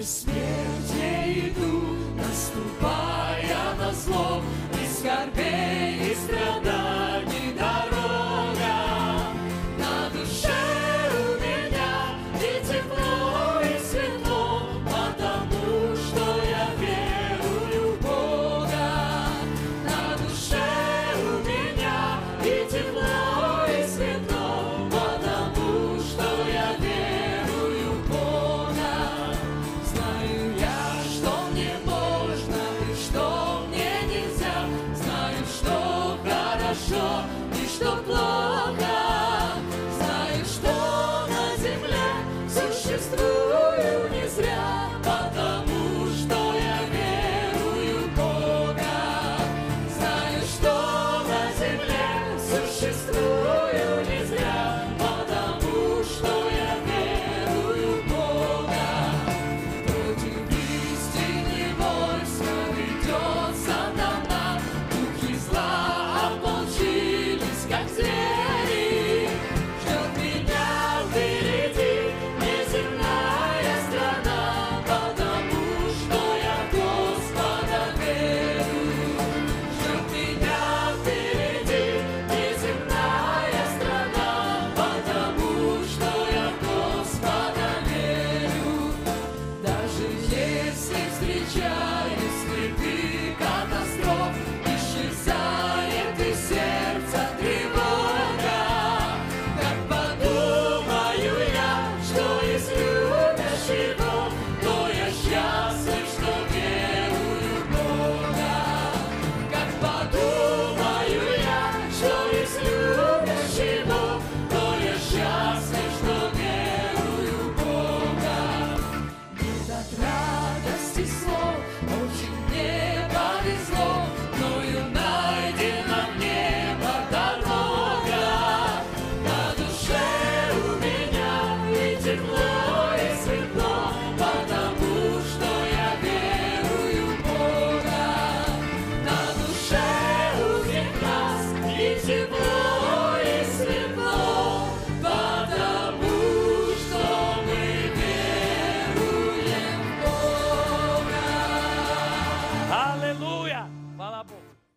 Сквозь смерть я иду, наступая на зло, и скорбей, и страданий дорога. На душе у меня и тепло, и светло, потому что я верую в Бога. На душе у меня и тепло, и светло, потому что я верую в Бога. Знаю я, что мне можно и что мне нельзя, знаю, что хорошо и что плохо.